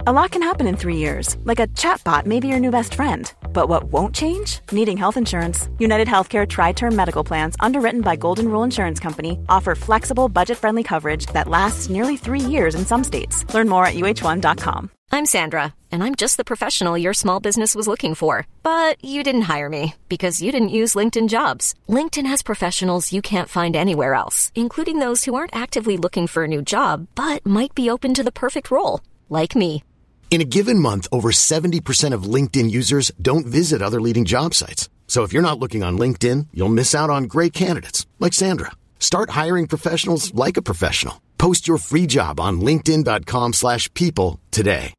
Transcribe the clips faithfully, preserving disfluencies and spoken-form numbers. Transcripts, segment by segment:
A lot can happen in three years, like a chatbot may be your new best friend. But what won't change? Needing health insurance. United Healthcare Tri-Term Medical Plans, underwritten by Golden Rule Insurance Company, offer flexible, budget-friendly coverage that lasts nearly three years in some states. Learn more at U H one dot com. I'm Sandra, and I'm just the professional your small business was looking for. But you didn't hire me, because you didn't use LinkedIn Jobs. LinkedIn has professionals you can't find anywhere else, including those who aren't actively looking for a new job, but might be open to the perfect role, like me. In a given month, over seventy percent of LinkedIn users don't visit other leading job sites. So if you're not looking on LinkedIn, you'll miss out on great candidates like Sandra. Start hiring professionals like a professional. Post your free job on linkedin dot com slash people today.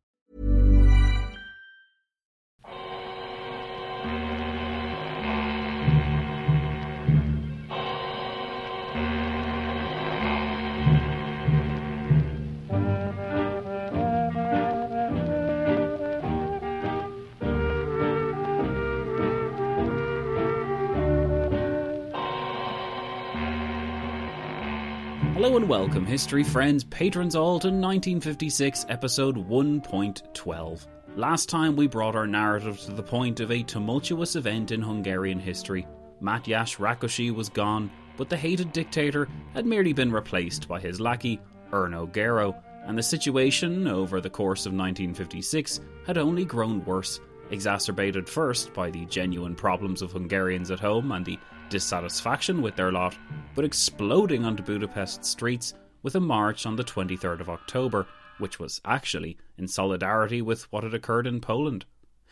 Hello and welcome, history friends, patrons all, to nineteen fifty-six episode one point twelve. Last time we brought our narrative to the point of a tumultuous event in Hungarian history. Mátyás Rákosi was gone, but the hated dictator had merely been replaced by his lackey, Ernő Gerő, and the situation over the course of nineteen fifty-six had only grown worse, exacerbated first by the genuine problems of Hungarians at home and the dissatisfaction with their lot, but exploding onto Budapest streets with a march on the twenty-third of October, which was actually in solidarity with what had occurred in Poland.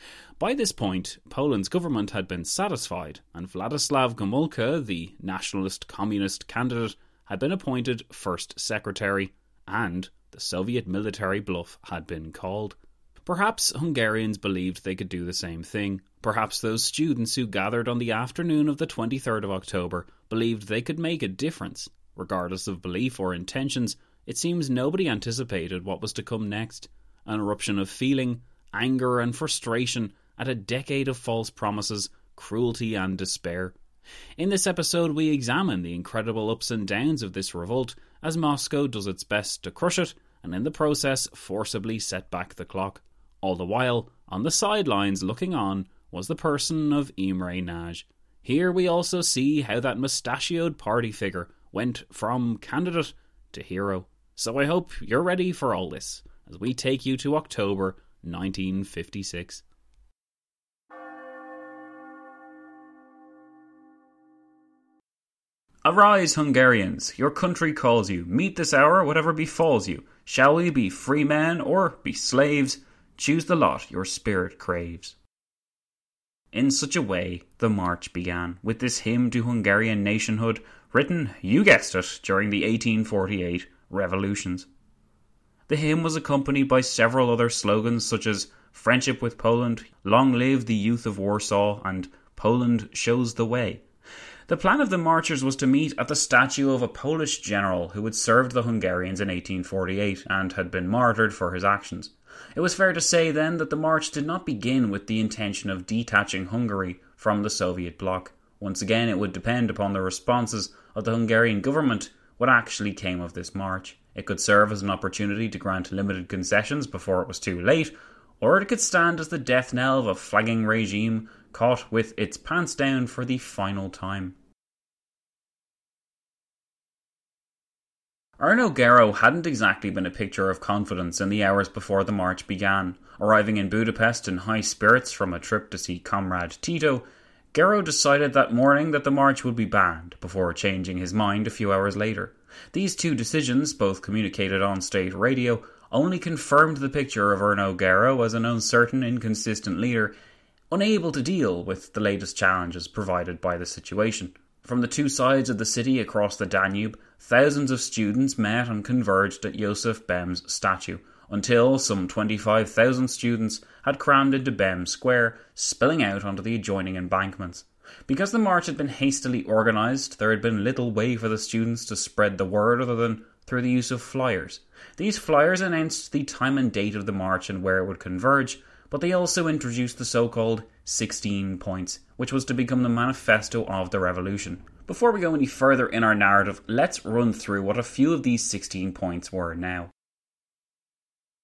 By this point, Poland's government had been satisfied, and Władysław Gomułka, the nationalist communist candidate, had been appointed First Secretary, and the Soviet military bluff had been called. Perhaps Hungarians believed they could do the same thing. Perhaps those students who gathered on the afternoon of the twenty-third of October believed they could make a difference. Regardless of belief or intentions, it seems nobody anticipated what was to come next. An eruption of feeling, anger and frustration at a decade of false promises, cruelty and despair. In this episode we examine the incredible ups and downs of this revolt as Moscow does its best to crush it and in the process forcibly set back the clock. All the while, on the sidelines looking on, was the person of Imre Nagy. Here we also see how that mustachioed party figure went from candidate to hero. So I hope you're ready for all this, as we take you to October nineteen fifty-six. Arise, Hungarians, your country calls you. Meet this hour, whatever befalls you. Shall we be free men or be slaves? Choose the lot your spirit craves. In such a way, the march began, with this hymn to Hungarian nationhood, written, you guessed it, during the eighteen forty-eight revolutions. The hymn was accompanied by several other slogans such as Friendship with Poland, Long live the youth of Warsaw, and Poland shows the way. The plan of the marchers was to meet at the statue of a Polish general who had served the Hungarians in eighteen forty-eight and had been martyred for his actions. It was fair to say then that the march did not begin with the intention of detaching Hungary from the Soviet bloc. Once again, it would depend upon the responses of the Hungarian government what actually came of this march. It could serve as an opportunity to grant limited concessions before it was too late, or it could stand as the death knell of a flagging regime caught with its pants down for the final time. Ernő Gerő hadn't exactly been a picture of confidence in the hours before the march began. Arriving in Budapest in high spirits from a trip to see Comrade Tito, Gerő decided that morning that the march would be banned, before changing his mind a few hours later. These two decisions, both communicated on state radio, only confirmed the picture of Ernő Gerő as an uncertain, inconsistent leader, unable to deal with the latest challenges provided by the situation. From the two sides of the city across the Danube, thousands of students met and converged at Joseph Bem's statue, until some twenty-five thousand students had crammed into Bem Square, spilling out onto the adjoining embankments. Because the march had been hastily organised, there had been little way for the students to spread the word other than through the use of flyers. These flyers announced the time and date of the march and where it would converge, but they also introduced the so-called sixteen points, which was to become the manifesto of the revolution. Before we go any further in our narrative, let's run through what a few of these sixteen points were now.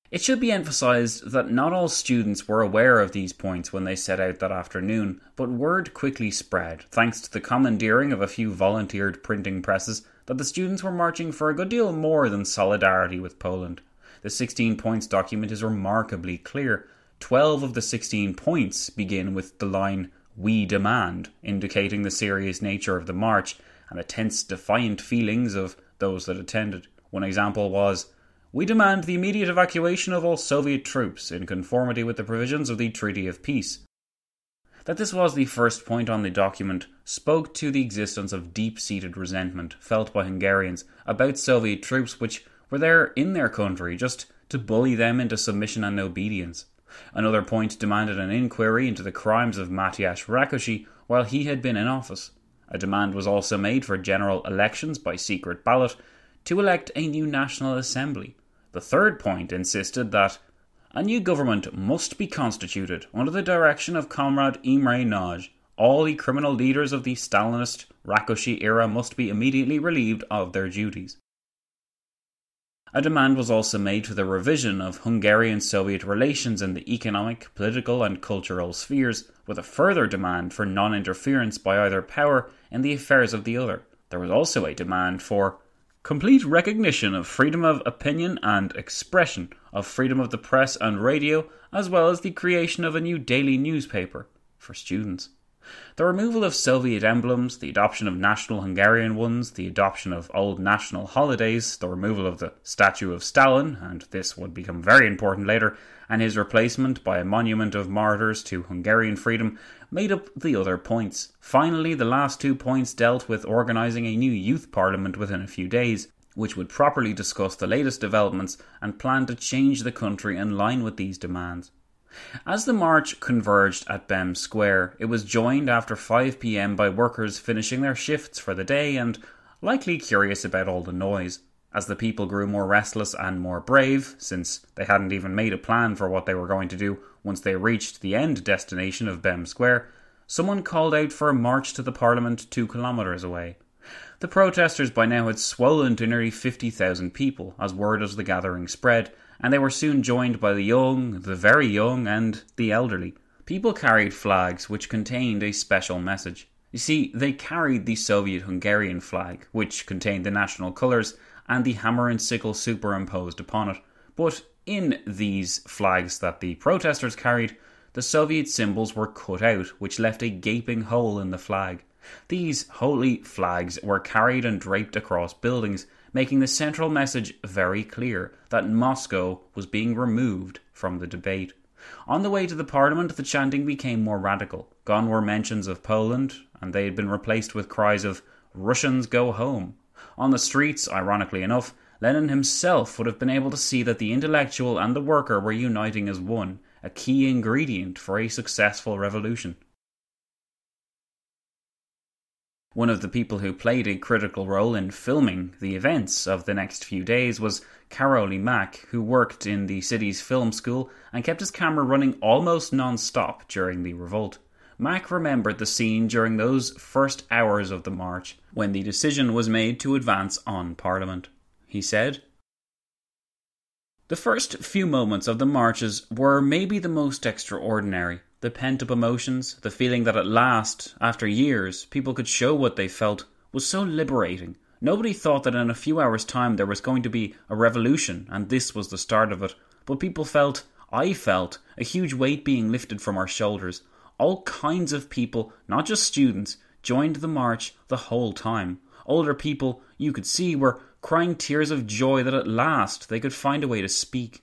It should be emphasised that not all students were aware of these points when they set out that afternoon, but word quickly spread, thanks to the commandeering of a few volunteered printing presses, that the students were marching for a good deal more than solidarity with Poland. The sixteen points document is remarkably clear. Twelve of the sixteen points begin with the line, "We demand," indicating the serious nature of the march and the tense, defiant feelings of those that attended. One example was, "We demand the immediate evacuation of all Soviet troops in conformity with the provisions of the Treaty of Peace." That this was the first point on the document spoke to the existence of deep-seated resentment felt by Hungarians about Soviet troops which were there in their country just to bully them into submission and obedience. Another point demanded an inquiry into the crimes of Matyas Rákosi while he had been in office. A demand was also made for general elections by secret ballot to elect a new National Assembly. The third point insisted that a new government must be constituted under the direction of Comrade Imre Nagy. All the criminal leaders of the Stalinist Rákosi era must be immediately relieved of their duties. A demand was also made for the revision of Hungarian-Soviet relations in the economic, political and cultural spheres, with a further demand for non-interference by either power in the affairs of the other. There was also a demand for complete recognition of freedom of opinion and expression, of freedom of the press and radio, as well as the creation of a new daily newspaper for students. The removal of Soviet emblems, the adoption of national Hungarian ones, the adoption of old national holidays, the removal of the statue of Stalin, and this would become very important later, and his replacement by a monument of martyrs to Hungarian freedom made up the other points. Finally, the last two points dealt with organising a new youth parliament within a few days, which would properly discuss the latest developments and plan to change the country in line with these demands. As the march converged at Bem Square, it was joined after five p.m. by workers finishing their shifts for the day and likely curious about all the noise. As the people grew more restless and more brave, since they hadn't even made a plan for what they were going to do once they reached the end destination of Bem Square, someone called out for a march to the Parliament two kilometres away. The protesters by now had swollen to nearly fifty thousand people as word of the gathering spread, and they were soon joined by the young, the very young, and the elderly. People carried flags which contained a special message. You see, they carried the Soviet-Hungarian flag, which contained the national colours, and the hammer and sickle superimposed upon it. But in these flags that the protesters carried, the Soviet symbols were cut out, which left a gaping hole in the flag. These holy flags were carried and draped across buildings, making the central message very clear that Moscow was being removed from the debate. On the way to the Parliament, the chanting became more radical. Gone were mentions of Poland, and they had been replaced with cries of "Russians go home." On the streets, ironically enough, Lenin himself would have been able to see that the intellectual and the worker were uniting as one, a key ingredient for a successful revolution. One of the people who played a critical role in filming the events of the next few days was Karoly Mak, who worked in the city's film school and kept his camera running almost non-stop during the revolt. Mak remembered the scene during those first hours of the march, when the decision was made to advance on Parliament. He said, "The first few moments of the marches were maybe the most extraordinary. The pent-up emotions, the feeling that at last, after years, people could show what they felt, was so liberating. Nobody thought that in a few hours' time there was going to be a revolution, and this was the start of it. But people felt, I felt, a huge weight being lifted from our shoulders. All kinds of people, not just students, joined the march the whole time. Older people, you could see, were crying tears of joy that at last they could find a way to speak."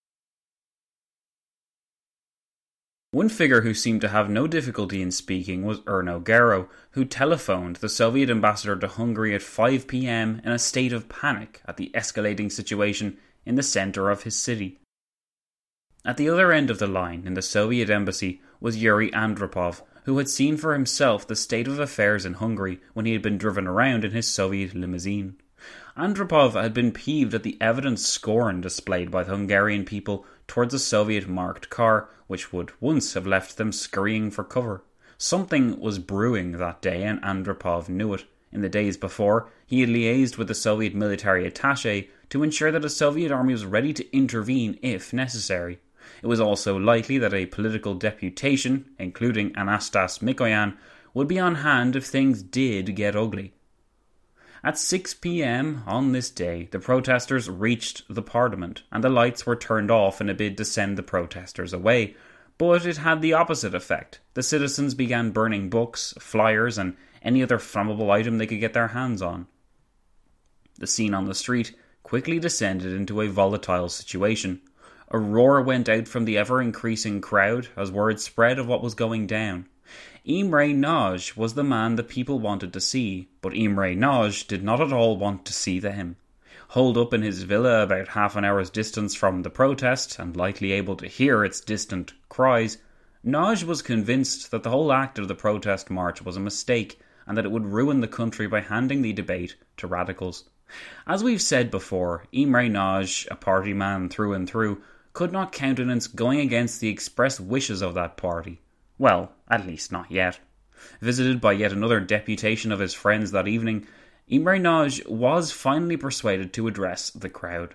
One figure who seemed to have no difficulty in speaking was Erno Gero, who telephoned the Soviet ambassador to Hungary at five p.m. in a state of panic at the escalating situation in the centre of his city. At the other end of the line, in the Soviet embassy, was Yuri Andropov, who had seen for himself the state of affairs in Hungary when he had been driven around in his Soviet limousine. Andropov had been peeved at the evident scorn displayed by the Hungarian people towards a Soviet-marked car, which would once have left them scurrying for cover. Something was brewing that day, and Andropov knew it. In the days before, he had liaised with the Soviet military attaché to ensure that a Soviet army was ready to intervene if necessary. It was also likely that a political deputation, including Anastas Mikoyan, would be on hand if things did get ugly. At six p.m. on this day, the protesters reached the parliament, and the lights were turned off in a bid to send the protesters away. But it had the opposite effect. The citizens began burning books, flyers, and any other flammable item they could get their hands on. The scene on the street quickly descended into a volatile situation. A roar went out from the ever-increasing crowd as word spread of what was going down. Imre Nagy was the man the people wanted to see, but Imre Nagy did not at all want to see them. Holed up in his villa about half an hour's distance from the protest, and likely able to hear its distant cries, Nagy was convinced that the whole act of the protest march was a mistake, and that it would ruin the country by handing the debate to radicals. As we've said before, Imre Nagy, a party man through and through, could not countenance going against the express wishes of that party. Well, at least not yet. Visited by yet another deputation of his friends that evening, Imre Nagy was finally persuaded to address the crowd.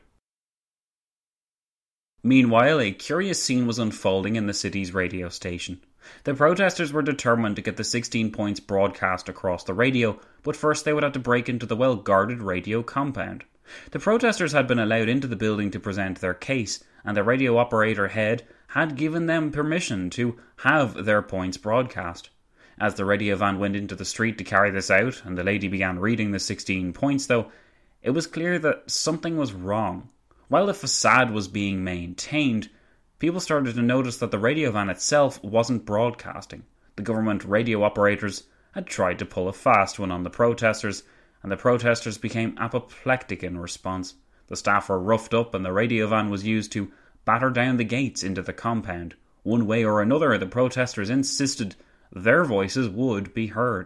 Meanwhile, a curious scene was unfolding in the city's radio station. The protesters were determined to get the sixteen points broadcast across the radio, but first they would have to break into the well-guarded radio compound. The protesters had been allowed into the building to present their case, and the radio operator head had given them permission to have their points broadcast. As the radio van went into the street to carry this out, and the lady began reading the sixteen points, though, it was clear that something was wrong. While the facade was being maintained, people started to notice that the radio van itself wasn't broadcasting. The government radio operators had tried to pull a fast one on the protesters, and the protesters became apoplectic in response. The staff were roughed up, and the radio van was used to batter down the gates into the compound. One way or another, the protesters insisted their voices would be heard.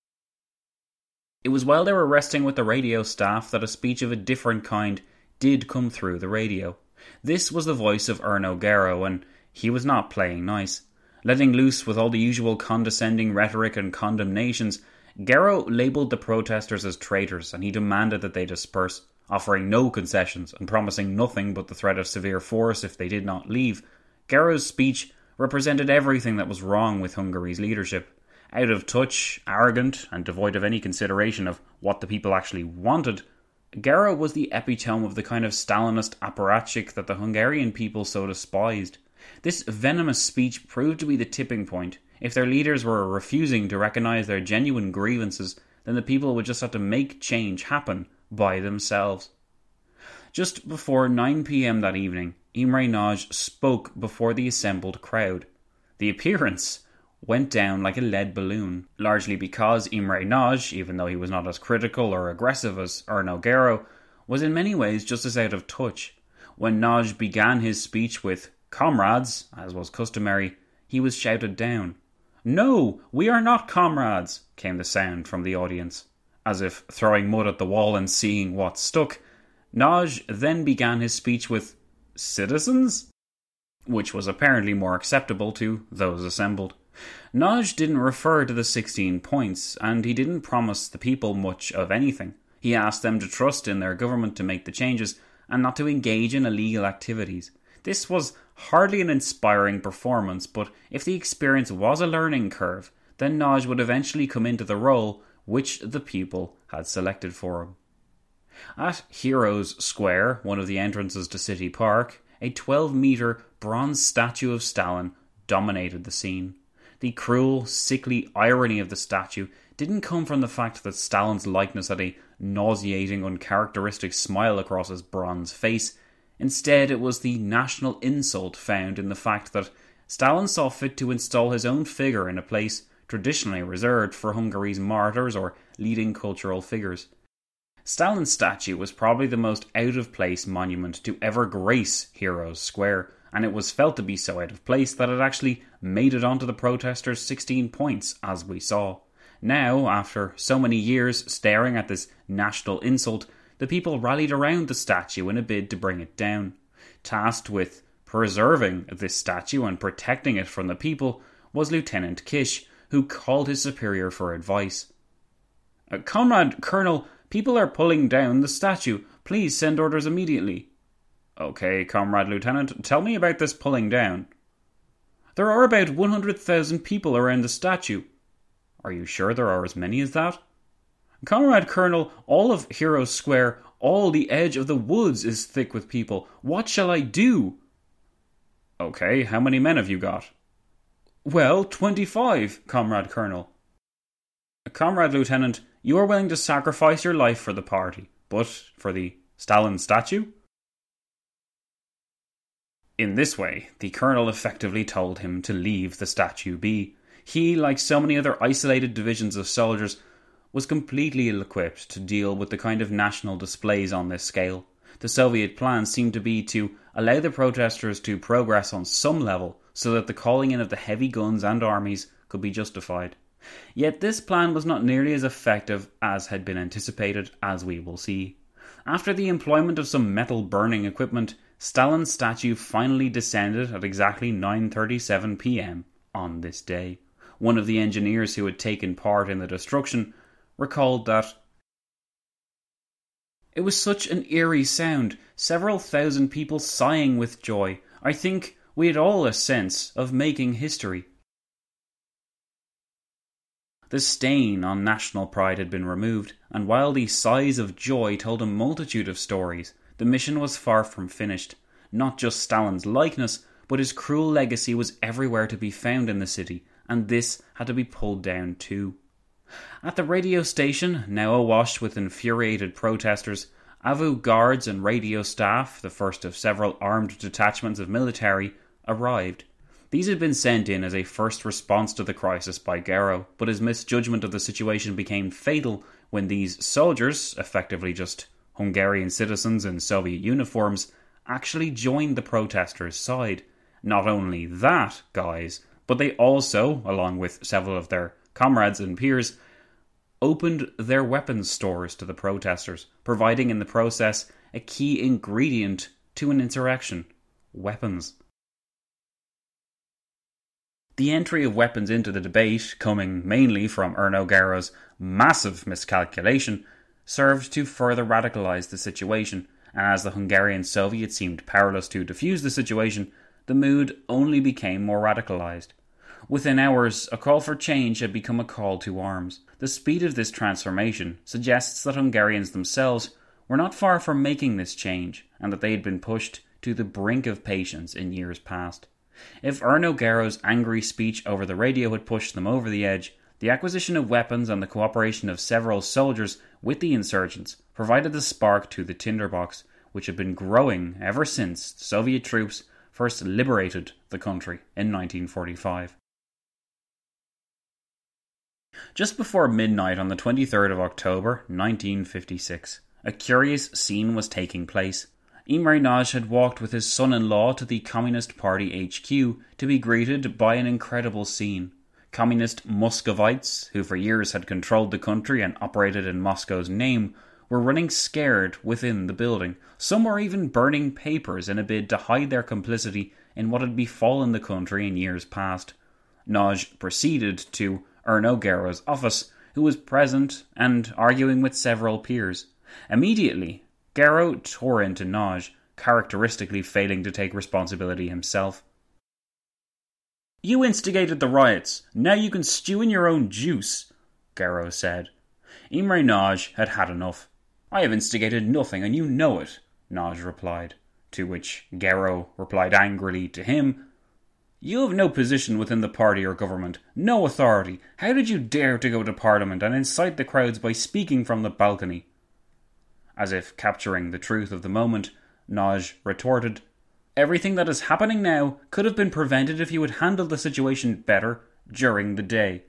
It was while they were resting with the radio staff that a speech of a different kind did come through the radio. This was the voice of Erno Gero, and he was not playing nice. Letting loose with all the usual condescending rhetoric and condemnations, Gero labelled the protesters as traitors, and he demanded that they disperse, offering no concessions and promising nothing but the threat of severe force if they did not leave. Gero's speech represented everything that was wrong with Hungary's leadership. Out of touch, arrogant, and devoid of any consideration of what the people actually wanted, Gero was the epitome of the kind of Stalinist apparatchik that the Hungarian people so despised. This venomous speech proved to be the tipping point. If their leaders were refusing to recognise their genuine grievances, then the people would just have to make change happen by themselves. Just before nine p.m. that evening, Imre Nagy spoke before the assembled crowd. The appearance went down like a lead balloon, largely because Imre Nagy, even though he was not as critical or aggressive as Erno Gero, was in many ways just as out of touch. When Nagy began his speech with "comrades," as was customary, he was shouted down. "No, we are not comrades," came the sound from the audience. As if throwing mud at the wall and seeing what stuck, Nagy then began his speech with "citizens?" which was apparently more acceptable to those assembled. Nagy didn't refer to the sixteen points, and he didn't promise the people much of anything. He asked them to trust in their government to make the changes, and not to engage in illegal activities. This was hardly an inspiring performance, but if the experience was a learning curve, then Nagy would eventually come into the role which the people had selected for him. At Heroes Square, one of the entrances to City Park, a twelve-metre bronze statue of Stalin dominated the scene. The cruel, sickly irony of the statue didn't come from the fact that Stalin's likeness had a nauseating, uncharacteristic smile across his bronze face. Instead, it was the national insult found in the fact that Stalin saw fit to install his own figure in a place traditionally reserved for Hungary's martyrs or leading cultural figures. Stalin's statue was probably the most out-of-place monument to ever grace Heroes Square, and it was felt to be so out of place that it actually made it onto the protesters' sixteen points, as we saw. Now, after so many years staring at this national insult, the people rallied around the statue in a bid to bring it down. Tasked with preserving this statue and protecting it from the people was Lieutenant Kish, who called his superior for advice. "Comrade Colonel, people are pulling down the statue. Please send orders immediately. Okay, Comrade Lieutenant, tell me about this pulling down. There are about one hundred thousand people around the statue. Are you sure there are as many as that? Comrade Colonel, all of Heroes Square, all the edge of the woods is thick with people. What shall I do? Okay, how many men have you got? Well, twenty-five, Comrade Colonel. Comrade Lieutenant, you are willing to sacrifice your life for the party, but for the Stalin statue? In this way, the Colonel effectively told him to leave the statue be. He, like so many other isolated divisions of soldiers, was completely ill-equipped to deal with the kind of national displays on this scale. The Soviet plan seemed to be to allow the protesters to progress on some level so that the calling in of the heavy guns and armies could be justified. Yet this plan was not nearly as effective as had been anticipated, as we will see. After the employment of some metal burning equipment, Stalin's statue finally descended at exactly nine thirty-seven p.m. on this day. One of the engineers who had taken part in the destruction recalled that it was such an eerie sound, several thousand people sighing with joy. I think we had all a sense of making history. The stain on national pride had been removed, and while the sighs of joy told a multitude of stories, the mission was far from finished. Not just Stalin's likeness, but his cruel legacy was everywhere to be found in the city, and this had to be pulled down too. At the radio station, now awash with infuriated protesters, Avu guards and radio staff, the first of several armed detachments of military, arrived. These had been sent in as a first response to the crisis by Gero, but his misjudgment of the situation became fatal when these soldiers, effectively just Hungarian citizens in Soviet uniforms, actually joined the protesters' side. Not only that, guys, but they also, along with several of their comrades and peers, opened their weapons stores to the protesters, providing in the process a key ingredient to an insurrection: weapons. The entry of weapons into the debate, coming mainly from Erno Gero's massive miscalculation, served to further radicalise the situation, and as the Hungarian Soviet seemed powerless to defuse the situation, the mood only became more radicalised. Within hours, a call for change had become a call to arms. The speed of this transformation suggests that Hungarians themselves were not far from making this change, and that they had been pushed to the brink of patience in years past. If Erno Gero's angry speech over the radio had pushed them over the edge, the acquisition of weapons and the cooperation of several soldiers with the insurgents provided the spark to the tinderbox, which had been growing ever since Soviet troops first liberated the country in nineteen forty-five. Just before midnight on the twenty-third of October, nineteen fifty-six, a curious scene was taking place. Imre Nagy had walked with his son-in-law to the Communist Party H Q to be greeted by an incredible scene. Communist Muscovites, who for years had controlled the country and operated in Moscow's name, were running scared within the building. Some were even burning papers in a bid to hide their complicity in what had befallen the country in years past. Nagy proceeded to Erno Gero's office, who was present and arguing with several peers. Immediately, Gero tore into Nagy, characteristically failing to take responsibility himself. "You instigated the riots. Now you can stew in your own juice," Gero said. Imre Nagy had had enough. "I have instigated nothing, and you know it," Nagy replied. To which Gero replied angrily to him, "You have no position within the party or government, no authority. How did you dare to go to Parliament and incite the crowds by speaking from the balcony?" As if capturing the truth of the moment, Nagy retorted, "Everything that is happening now could have been prevented if you had handled the situation better during the day."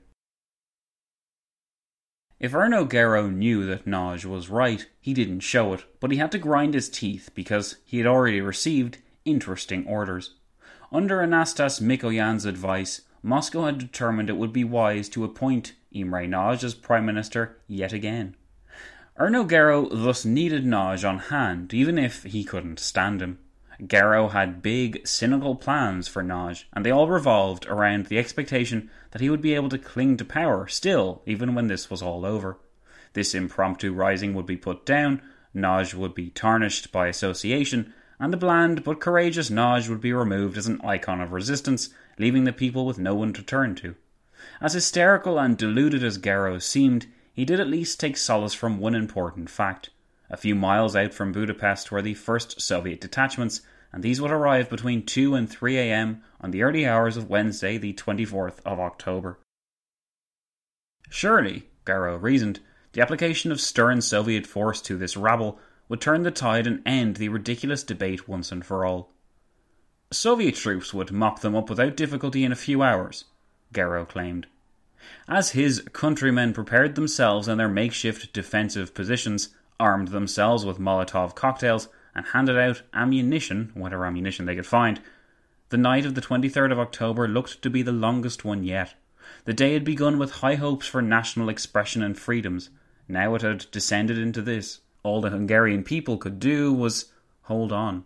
If Erno Gero knew that Nagy was right, he didn't show it, but he had to grind his teeth because he had already received interesting orders. Under Anastas Mikoyan's advice, Moscow had determined it would be wise to appoint Imre Nagy as Prime Minister yet again. Erno Gero thus needed Nagy on hand, even if he couldn't stand him. Gero had big, cynical plans for Nagy, and they all revolved around the expectation that he would be able to cling to power still, even when this was all over. This impromptu rising would be put down, Nagy would be tarnished by association, and the bland but courageous Nagy would be removed as an icon of resistance, leaving the people with no one to turn to. As hysterical and deluded as Gero seemed, he did at least take solace from one important fact. A few miles out from Budapest were the first Soviet detachments, and these would arrive between two and three a.m. on the early hours of Wednesday, the twenty-fourth of October. Surely, Gero reasoned, the application of stern Soviet force to this rabble would turn the tide and end the ridiculous debate once and for all. Soviet troops would mop them up without difficulty in a few hours, Gero claimed. As his countrymen prepared themselves in their makeshift defensive positions, armed themselves with Molotov cocktails, and handed out ammunition, whatever ammunition they could find, the night of the twenty-third of October looked to be the longest one yet. The day had begun with high hopes for national expression and freedoms. Now it had descended into this. All the Hungarian people could do was hold on.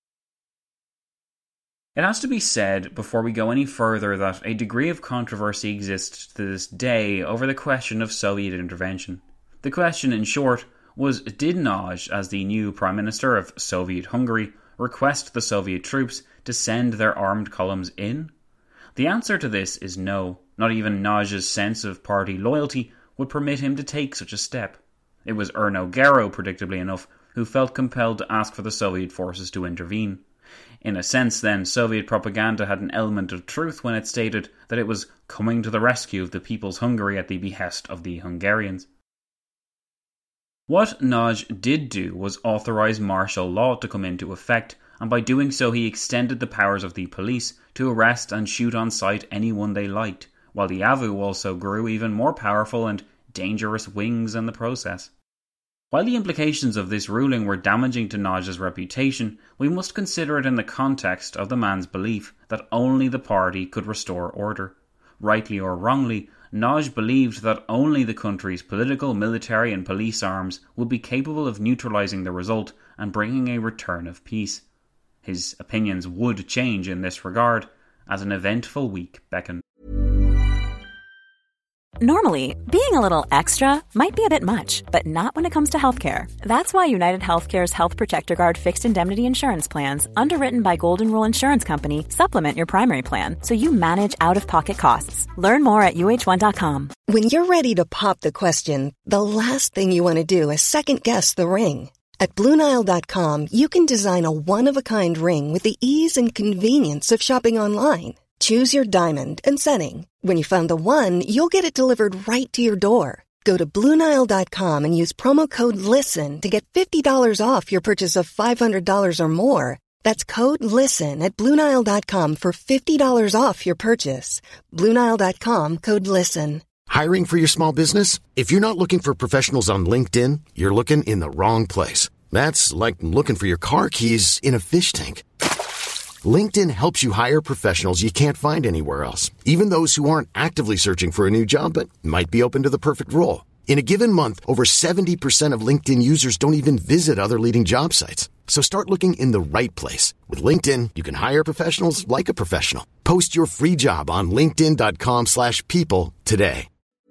It has to be said before we go any further that a degree of controversy exists to this day over the question of Soviet intervention. The question, in short, was, did Nagy, as the new Prime Minister of Soviet Hungary, request the Soviet troops to send their armed columns in? The answer to this is no. Not even Nagy's sense of party loyalty would permit him to take such a step. It was Erno Gero, predictably enough, who felt compelled to ask for the Soviet forces to intervene. In a sense, then, Soviet propaganda had an element of truth when it stated that it was coming to the rescue of the people's Hungary at the behest of the Hungarians. What Nagy did do was authorise martial law to come into effect, and by doing so he extended the powers of the police to arrest and shoot on sight anyone they liked, while the A V U also grew even more powerful and dangerous wings in the process. While the implications of this ruling were damaging to Nagy's reputation, we must consider it in the context of the man's belief that only the party could restore order. Rightly or wrongly, Nagy believed that only the country's political, military and police arms would be capable of neutralising the result and bringing a return of peace. His opinions would change in this regard as an eventful week beckoned. Normally, being a little extra might be a bit much, but not when it comes to healthcare. That's why United Healthcare's Health Protector Guard fixed indemnity insurance plans, underwritten by Golden Rule Insurance Company, supplement your primary plan so you manage out-of-pocket costs. Learn more at U H one dot com. When you're ready to pop the question, the last thing you want to do is second-guess the ring. At Blue Nile dot com, you can design a one-of-a-kind ring with the ease and convenience of shopping online. Choose your diamond and setting. When you find the one, you'll get it delivered right to your door. Go to Blue Nile dot com and use promo code LISTEN to get fifty dollars off your purchase of five hundred dollars or more. That's code LISTEN at Blue Nile dot com for fifty dollars off your purchase. Blue Nile dot com, code LISTEN. Hiring for your small business? If you're not looking for professionals on LinkedIn, you're looking in the wrong place. That's like looking for your car keys in a fish tank. LinkedIn helps you hire professionals you can't find anywhere else, even those who aren't actively searching for a new job but might be open to the perfect role. In a given month, over seventy percent of LinkedIn users don't even visit other leading job sites. So start looking in the right place. With LinkedIn, you can hire professionals like a professional. Post your free job on linkedin dot com slash people today.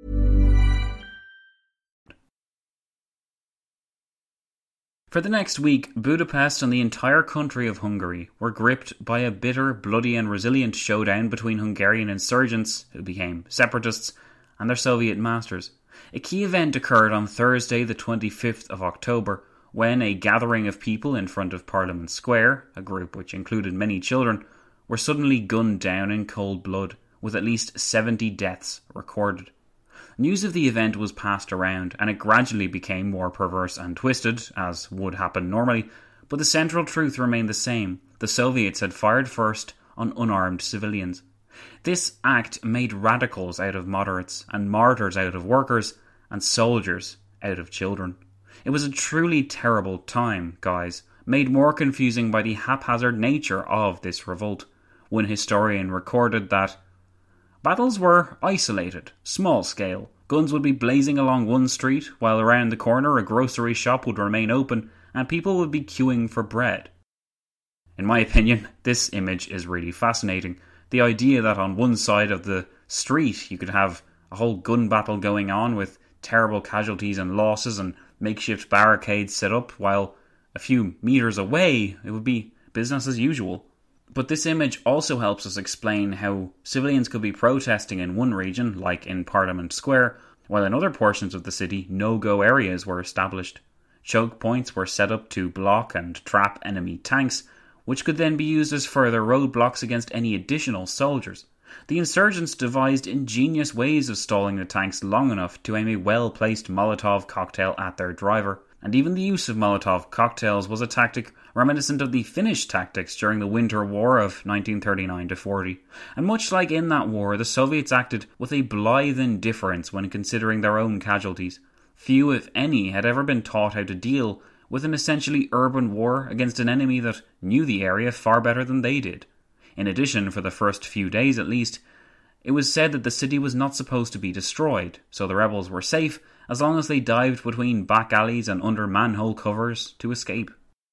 For the next week, Budapest and the entire country of Hungary were gripped by a bitter, bloody and resilient showdown between Hungarian insurgents, who became separatists, and their Soviet masters. A key event occurred on Thursday the twenty-fifth of October, when a gathering of people in front of Parliament Square, a group which included many children, were suddenly gunned down in cold blood, with at least seventy deaths recorded. News of the event was passed around, and it gradually became more perverse and twisted, as would happen normally, but the central truth remained the same. The Soviets had fired first on unarmed civilians. This act made radicals out of moderates, and martyrs out of workers, and soldiers out of children. It was a truly terrible time, guys, made more confusing by the haphazard nature of this revolt. One historian recorded that battles were isolated, small-scale. Guns would be blazing along one street, while around the corner a grocery shop would remain open, and people would be queuing for bread. In my opinion, this image is really fascinating. The idea that on one side of the street you could have a whole gun battle going on with terrible casualties and losses and makeshift barricades set up, while a few metres away it would be business as usual. But this image also helps us explain how civilians could be protesting in one region, like in Parliament Square, while in other portions of the city no-go areas were established. Choke points were set up to block and trap enemy tanks, which could then be used as further roadblocks against any additional soldiers. The insurgents devised ingenious ways of stalling the tanks long enough to aim a well-placed Molotov cocktail at their driver, and even the use of Molotov cocktails was a tactic reminiscent of the Finnish tactics during the Winter War of nineteen thirty-nine to forty. And much like in that war, the Soviets acted with a blithe indifference when considering their own casualties. Few, if any, had ever been taught how to deal with an essentially urban war against an enemy that knew the area far better than they did. In addition, for the first few days at least, it was said that the city was not supposed to be destroyed, so the rebels were safe as long as they dived between back alleys and under manhole covers to escape.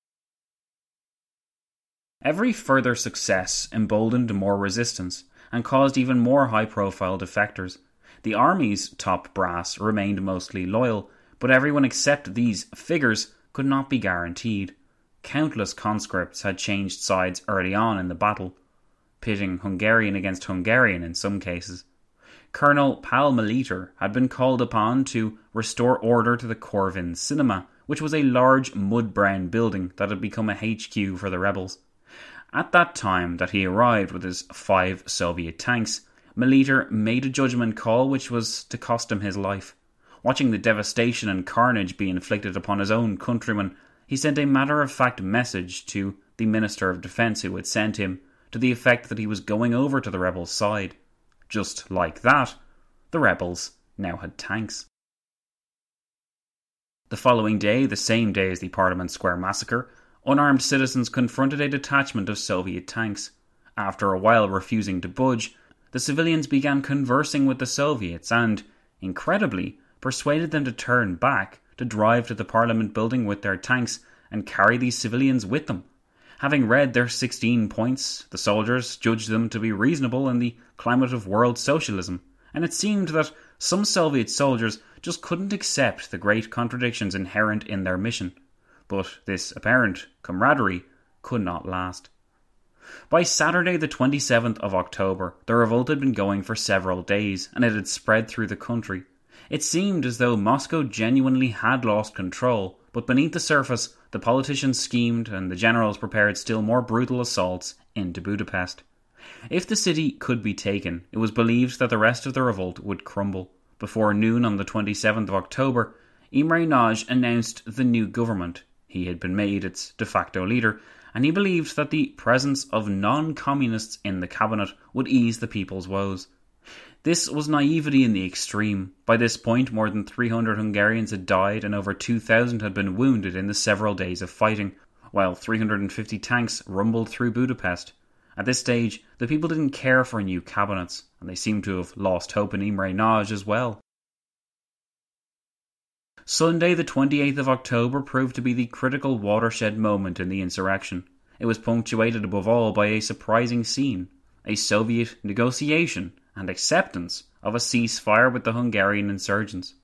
Every further success emboldened more resistance and caused even more high-profile defectors. The army's top brass remained mostly loyal, but everyone except these figures could not be guaranteed. Countless conscripts had changed sides early on in the battle, pitting Hungarian against Hungarian in some cases. Colonel Paul Meliter had been called upon to restore order to the Corvin Cinema, which was a large mud-brown building that had become a H Q for the rebels. At that time that he arrived with his five Soviet tanks, Meliter made a judgment call which was to cost him his life. Watching the devastation and carnage be inflicted upon his own countrymen, he sent a matter-of-fact message to the Minister of Defence who had sent him, to the effect that he was going over to the rebels' side. Just like that, the rebels now had tanks. The following day, the same day as the Parliament Square massacre, unarmed citizens confronted a detachment of Soviet tanks. After a while refusing to budge, the civilians began conversing with the Soviets and, incredibly, persuaded them to turn back, to drive to the Parliament building with their tanks and carry these civilians with them. Having read their sixteen points, the soldiers judged them to be reasonable in the climate of world socialism, and it seemed that some Soviet soldiers just couldn't accept the great contradictions inherent in their mission. But this apparent camaraderie could not last. By Saturday the twenty-seventh of October, the revolt had been going for several days, and it had spread through the country. It seemed as though Moscow genuinely had lost control, but beneath the surface, the politicians schemed and the generals prepared still more brutal assaults into Budapest. If the city could be taken, it was believed that the rest of the revolt would crumble. Before noon on the twenty-seventh of October, Imre Nagy announced the new government. He had been made its de facto leader, and he believed that the presence of non-communists in the cabinet would ease the people's woes. This was naivety in the extreme. By this point, more than three hundred Hungarians had died and over two thousand had been wounded in the several days of fighting, while three hundred fifty tanks rumbled through Budapest. At this stage, the people didn't care for new cabinets, and they seemed to have lost hope in Imre Nagy as well. Sunday the twenty-eighth of October proved to be the critical watershed moment in the insurrection. It was punctuated above all by a surprising scene, a Soviet negotiation and acceptance of a ceasefire with the Hungarian insurgents.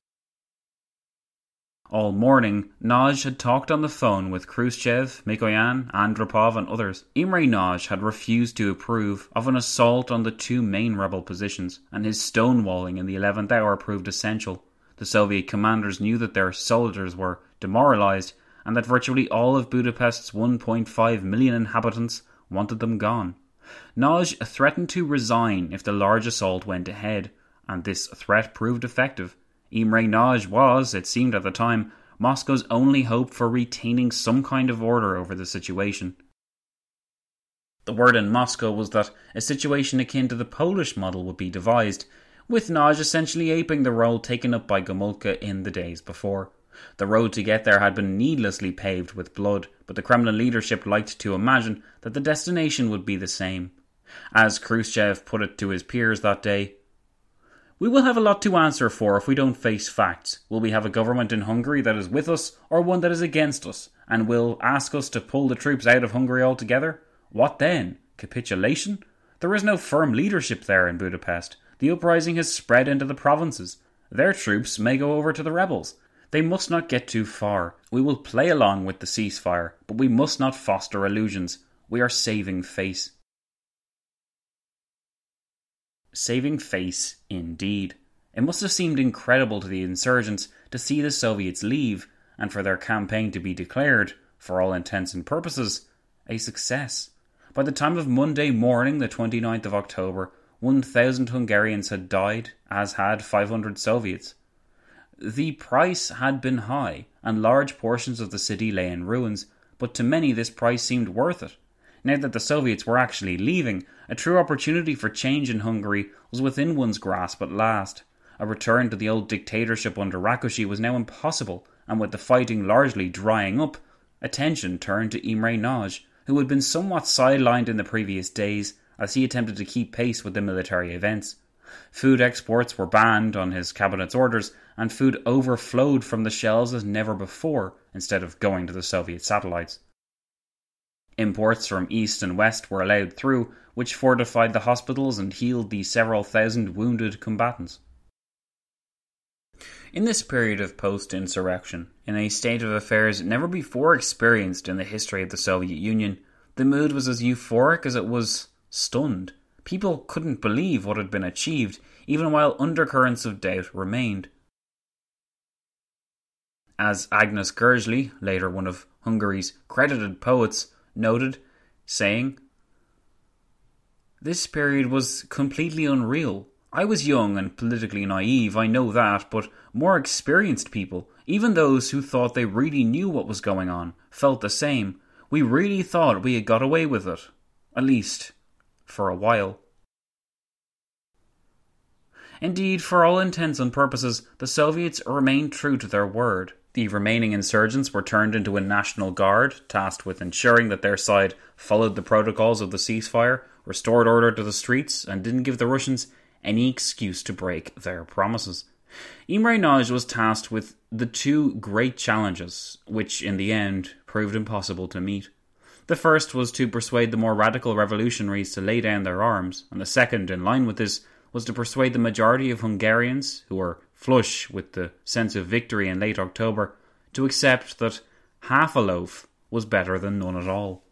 All morning, Nagy had talked on the phone with Khrushchev, Mikoyan, Andropov and others. Imre Nagy had refused to approve of an assault on the two main rebel positions, and his stonewalling in the eleventh hour proved essential. The Soviet commanders knew that their soldiers were demoralised and that virtually all of Budapest's one point five million inhabitants wanted them gone. Nagy threatened to resign if the large assault went ahead, and this threat proved effective. Imre Nagy was, it seemed at the time, Moscow's only hope for retaining some kind of order over the situation. The word in Moscow was that a situation akin to the Polish model would be devised, with Nagy essentially aping the role taken up by Gomulka in the days before. The road to get there had been needlessly paved with blood, but the Kremlin leadership liked to imagine that the destination would be the same. As Khrushchev put it to his peers that day, "We will have a lot to answer for if we don't face facts. Will we have a government in Hungary that is with us, or one that is against us, and will ask us to pull the troops out of Hungary altogether? What then? Capitulation? There is no firm leadership there in Budapest. The uprising has spread into the provinces. Their troops may go over to the rebels. They must not get too far. We will play along with the ceasefire, but we must not foster illusions. We are saving face. Saving face, indeed. It must have seemed incredible to the insurgents to see the Soviets leave, and for their campaign to be declared, for all intents and purposes, a success. By the time of Monday morning, the twenty-ninth of October, one thousand Hungarians had died, as had five hundred Soviets. The price had been high, and large portions of the city lay in ruins, but to many this price seemed worth it. Now that the Soviets were actually leaving, a true opportunity for change in Hungary was within one's grasp at last. A return to the old dictatorship under Rákosi was now impossible, and with the fighting largely drying up, attention turned to Imre Nagy, who had been somewhat sidelined in the previous days as he attempted to keep pace with the military events. Food exports were banned on his cabinet's orders, and food overflowed from the shelves as never before, instead of going to the Soviet satellites. Imports from east and west were allowed through, which fortified the hospitals and healed the several thousand wounded combatants. In this period of post-insurrection, in a state of affairs never before experienced in the history of the Soviet Union, the mood was as euphoric as it was stunned. People couldn't believe what had been achieved, even while undercurrents of doubt remained. As Agnes Gergely, later one of Hungary's credited poets, noted, saying, "This period was completely unreal. I was young and politically naive, I know that, but more experienced people, even those who thought they really knew what was going on, felt the same. We really thought we had got away with it. At least, for a while." Indeed, for all intents and purposes, the Soviets remained true to their word. The remaining insurgents were turned into a National Guard, tasked with ensuring that their side followed the protocols of the ceasefire, restored order to the streets, and didn't give the Russians any excuse to break their promises. Imre Nagy was tasked with the two great challenges, which in the end proved impossible to meet. The first was to persuade the more radical revolutionaries to lay down their arms, and the second, in line with this, was to persuade the majority of Hungarians, who were flush with the sense of victory in late October, to accept that half a loaf was better than none at all.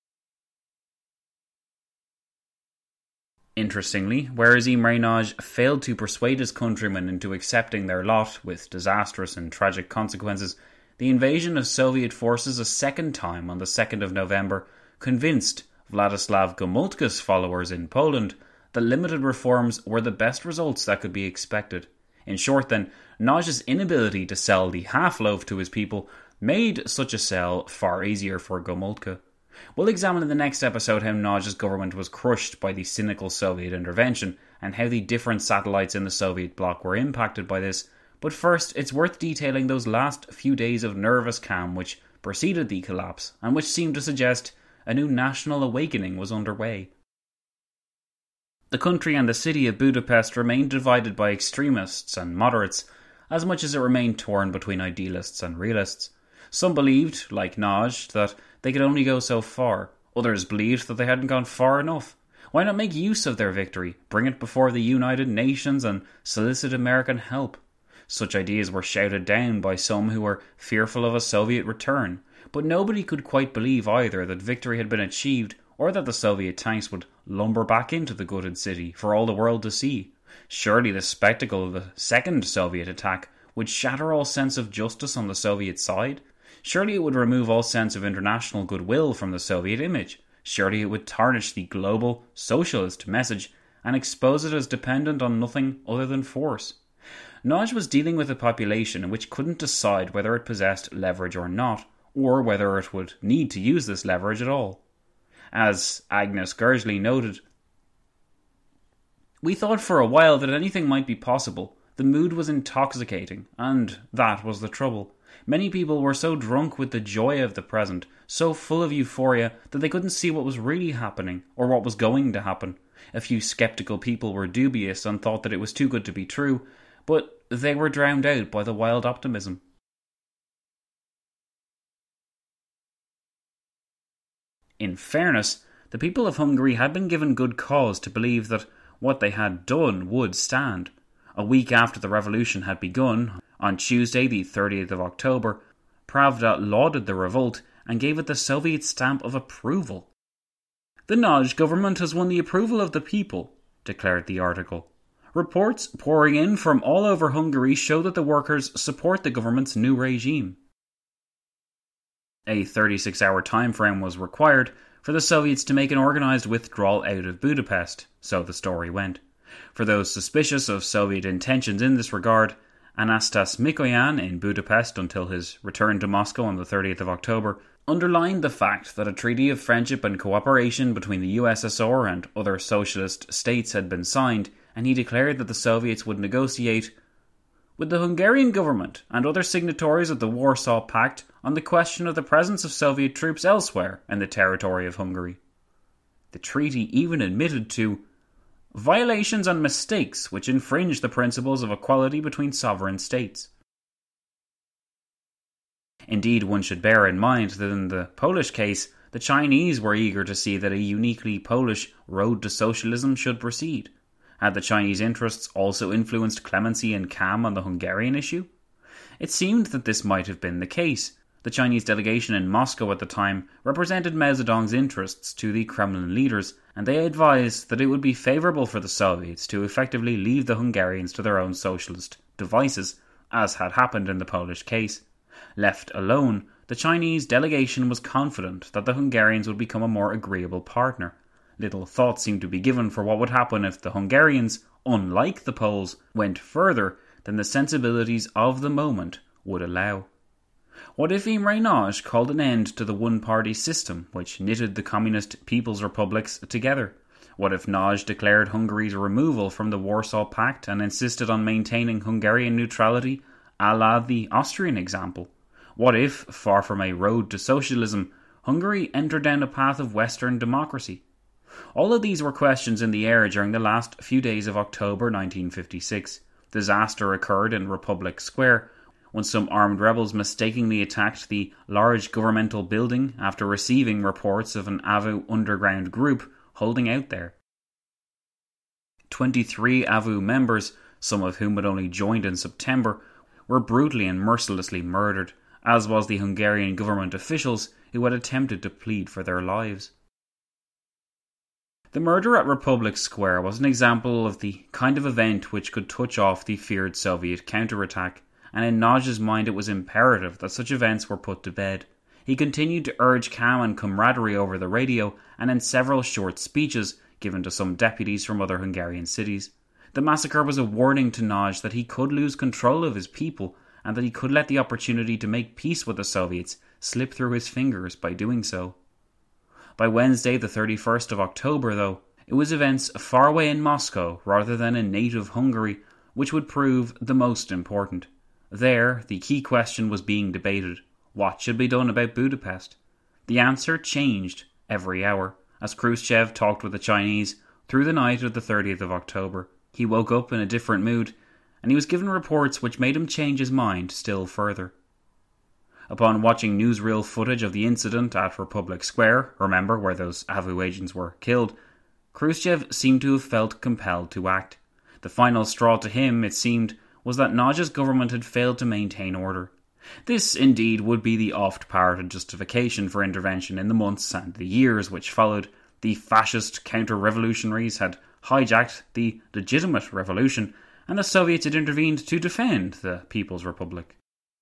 Interestingly, whereas Imre Nagy failed to persuade his countrymen into accepting their lot with disastrous and tragic consequences, the invasion of Soviet forces a second time on the second of November convinced Władysław Gomulka's followers in Poland that limited reforms were the best results that could be expected. In short then, Nagy's inability to sell the half-loaf to his people made such a sell far easier for Gomulka. We'll examine in the next episode how Nagy's government was crushed by the cynical Soviet intervention and how the different satellites in the Soviet bloc were impacted by this, but first it's worth detailing those last few days of nervous calm which preceded the collapse and which seemed to suggest a new national awakening was underway. The country and the city of Budapest remained divided by extremists and moderates, as much as it remained torn between idealists and realists. Some believed, like Nagy, that they could only go so far. Others believed that they hadn't gone far enough. Why not make use of their victory, bring it before the United Nations and solicit American help? Such ideas were shouted down by some who were fearful of a Soviet return, but nobody could quite believe either that victory had been achieved or that the Soviet tanks would lumber back into the gutted city for all the world to see. Surely the spectacle of the second Soviet attack would shatter all sense of justice on the Soviet side. Surely it would remove all sense of international goodwill from the Soviet image. Surely it would tarnish the global socialist message and expose it as dependent on nothing other than force. Nagy was dealing with a population which couldn't decide whether it possessed leverage or not, or whether it would need to use this leverage at all. As Agnes Gergely noted, "We thought for a while that anything might be possible. The mood was intoxicating, and that was the trouble. Many people were so drunk with the joy of the present, so full of euphoria, that they couldn't see what was really happening, or what was going to happen. A few sceptical people were dubious and thought that it was too good to be true, but they were drowned out by the wild optimism." In fairness, the people of Hungary had been given good cause to believe that what they had done would stand. A week after the revolution had begun, on Tuesday the thirtieth of October, Pravda lauded the revolt and gave it the Soviet stamp of approval. "The Nagy government has won the approval of the people," declared the article. "Reports pouring in from all over Hungary show that the workers support the government's new regime." A thirty-six hour time frame was required for the Soviets to make an organised withdrawal out of Budapest, so the story went. For those suspicious of Soviet intentions in this regard, Anastas Mikoyan in Budapest until his return to Moscow on the thirtieth of October underlined the fact that a treaty of friendship and cooperation between the U S S R and other socialist states had been signed, and he declared that the Soviets would negotiate with the Hungarian government and other signatories of the Warsaw Pact on the question of the presence of Soviet troops elsewhere in the territory of Hungary. The treaty even admitted to violations and mistakes which infringe the principles of equality between sovereign states. Indeed, one should bear in mind that in the Polish case, the Chinese were eager to see that a uniquely Polish road to socialism should proceed. Had the Chinese interests also influenced clemency and calm on the Hungarian issue? It seemed that this might have been the case. The Chinese delegation in Moscow at the time represented Mao Zedong's interests to the Kremlin leaders, and they advised that it would be favourable for the Soviets to effectively leave the Hungarians to their own socialist devices, as had happened in the Polish case. Left alone, the Chinese delegation was confident that the Hungarians would become a more agreeable partner. Little thought seemed to be given for what would happen if the Hungarians, unlike the Poles, went further than the sensibilities of the moment would allow. What if Imre Nagy called an end to the one-party system which knitted the communist people's republics together? What if Nagy declared Hungary's removal from the Warsaw Pact and insisted on maintaining Hungarian neutrality, a la the Austrian example? What if, far from a road to socialism, Hungary entered down a path of Western democracy? All of these were questions in the air during the last few days of October nineteen fifty-six. Disaster occurred in Republic Square when some armed rebels mistakenly attacked the large governmental building after receiving reports of an A V U underground group holding out there. twenty-three A V U members, some of whom had only joined in September, were brutally and mercilessly murdered, as was the Hungarian government officials who had attempted to plead for their lives. The murder at Republic Square was an example of the kind of event which could touch off the feared Soviet counterattack, and in Nagy's mind it was imperative that such events were put to bed. He continued to urge calm and camaraderie over the radio and in several short speeches given to some deputies from other Hungarian cities. The massacre was a warning to Nagy that he could lose control of his people and that he could let the opportunity to make peace with the Soviets slip through his fingers by doing so. By Wednesday the thirty-first of October, though, it was events far away in Moscow rather than in native Hungary which would prove the most important. There, the key question was being debated. What should be done about Budapest? The answer changed every hour as Khrushchev talked with the Chinese through the night of the thirtieth of October. He woke up in a different mood, and he was given reports which made him change his mind still further. Upon watching newsreel footage of the incident at Republic Square, remember where those A V U agents were killed, Khrushchev seemed to have felt compelled to act. The final straw to him, it seemed, was that Nagy's government had failed to maintain order. This, indeed, would be the oft-parroted justification for intervention in the months and the years which followed. The fascist counter-revolutionaries had hijacked the legitimate revolution, and the Soviets had intervened to defend the People's Republic.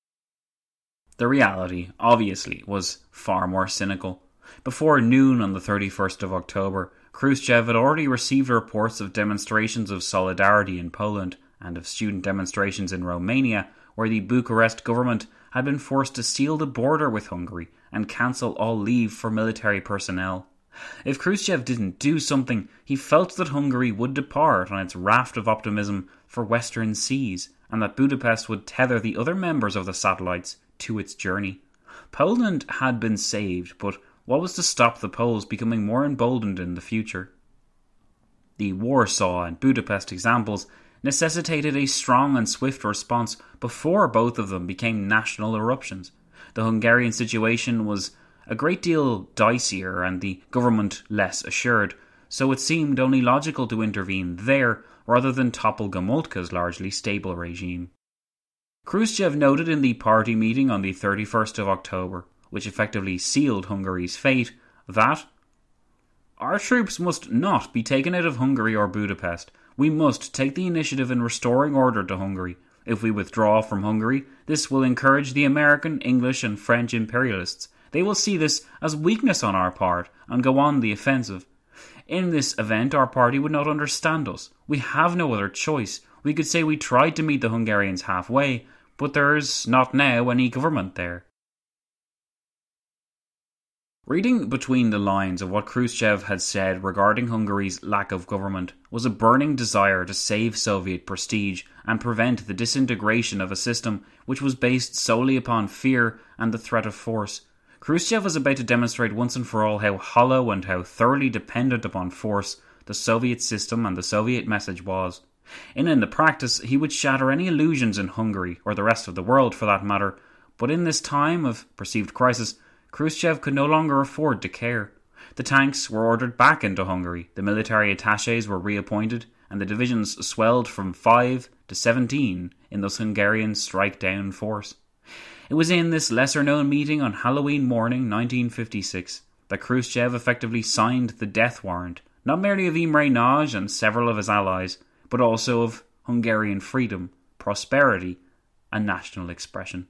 The reality, obviously, was far more cynical. Before noon on the thirty-first of October, Khrushchev had already received reports of demonstrations of solidarity in Poland and of student demonstrations in Romania, where the Bucharest government had been forced to seal the border with Hungary and cancel all leave for military personnel. If Khrushchev didn't do something, he felt that Hungary would depart on its raft of optimism for western seas, and that Budapest would tether the other members of the satellites to its journey. Poland had been saved, but what was to stop the Poles becoming more emboldened in the future? The Warsaw and Budapest examples necessitated a strong and swift response before both of them became national eruptions. The Hungarian situation was a great deal dicier and the government less assured, so it seemed only logical to intervene there rather than topple Gomulka's largely stable regime. Khrushchev noted in the party meeting on the thirty-first of October, which effectively sealed Hungary's fate, that our troops must not be taken out of Hungary or Budapest. We must take the initiative in restoring order to Hungary. If we withdraw from Hungary, this will encourage the American, English and French imperialists. They will see this as weakness on our part and go on the offensive. In this event, our party would not understand us. We have no other choice. We could say we tried to meet the Hungarians halfway, but there is not now any government there. Reading between the lines of what Khrushchev had said regarding Hungary's lack of government was a burning desire to save Soviet prestige and prevent the disintegration of a system which was based solely upon fear and the threat of force. Khrushchev was about to demonstrate once and for all how hollow and how thoroughly dependent upon force the Soviet system and the Soviet message was. In in the practice, he would shatter any illusions in Hungary, or the rest of the world for that matter, but in this time of perceived crisis, Khrushchev could no longer afford to care. The tanks were ordered back into Hungary, the military attaches were reappointed, and the divisions swelled from five to seventeen in the Hungarian strike-down force. It was in this lesser-known meeting on Halloween morning nineteen fifty-six that Khrushchev effectively signed the death warrant, not merely of Imre Nagy and several of his allies, but also of Hungarian freedom, prosperity, and national expression.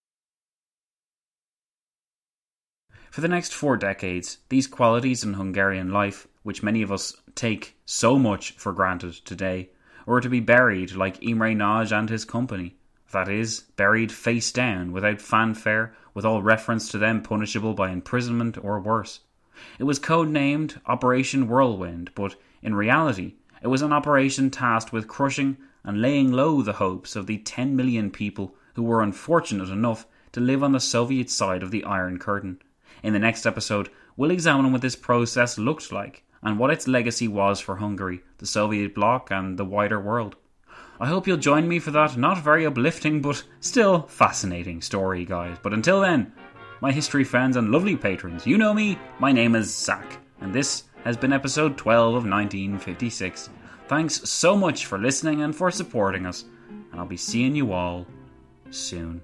For the next four decades, these qualities in Hungarian life, which many of us take so much for granted today, were to be buried like Imre Nagy and his company. That is, buried face down, without fanfare, with all reference to them punishable by imprisonment or worse. It was code-named Operation Whirlwind, but in reality, it was an operation tasked with crushing and laying low the hopes of the ten million people who were unfortunate enough to live on the Soviet side of the Iron Curtain. In the next episode, we'll examine what this process looked like and what its legacy was for Hungary, the Soviet bloc and the wider world. I hope you'll join me for that not very uplifting but still fascinating story, guys. But until then, my history friends and lovely patrons, you know me, my name is Zach, and this has been episode twelve of nineteen fifty-six. Thanks so much for listening and for supporting us, and I'll be seeing you all soon.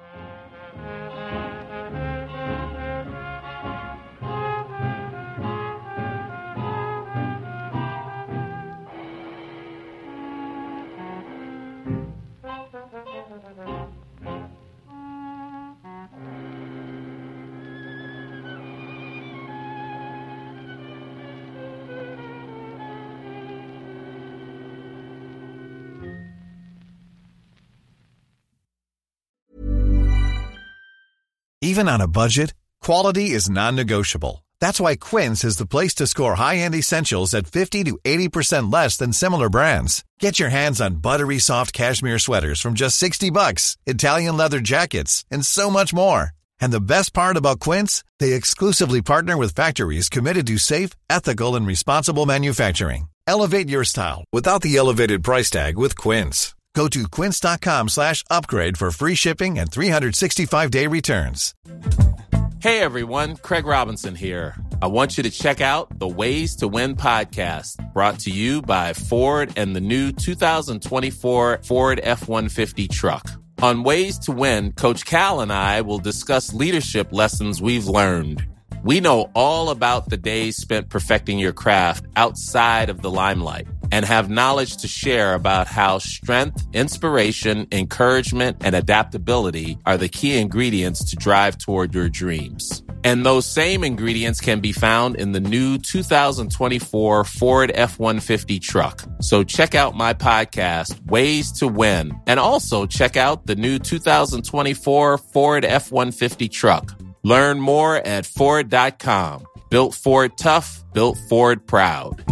Even on a budget, quality is non-negotiable. That's why Quince is the place to score high-end essentials at fifty to eighty percent less than similar brands. Get your hands on buttery soft cashmere sweaters from just sixty bucks, Italian leather jackets, and so much more. And the best part about Quince, they exclusively partner with factories committed to safe, ethical, and responsible manufacturing. Elevate your style without the elevated price tag with Quince. Go to quince.com slash upgrade for free shipping and three sixty-five day returns. Hey everyone, Craig Robinson here. I want you to check out the Ways to Win podcast, brought to you by Ford and the new two thousand twenty-four Ford F one fifty truck. On Ways to Win, Coach Cal and I will discuss leadership lessons we've learned. We know all about the days spent perfecting your craft outside of the limelight and have knowledge to share about how strength, inspiration, encouragement, and adaptability are the key ingredients to drive toward your dreams. And those same ingredients can be found in the new two thousand twenty-four Ford F one fifty truck. So check out my podcast, Ways to Win, and also check out the new two thousand twenty-four Ford F one fifty truck. Learn more at Ford dot com. Built Ford tough, built Ford proud.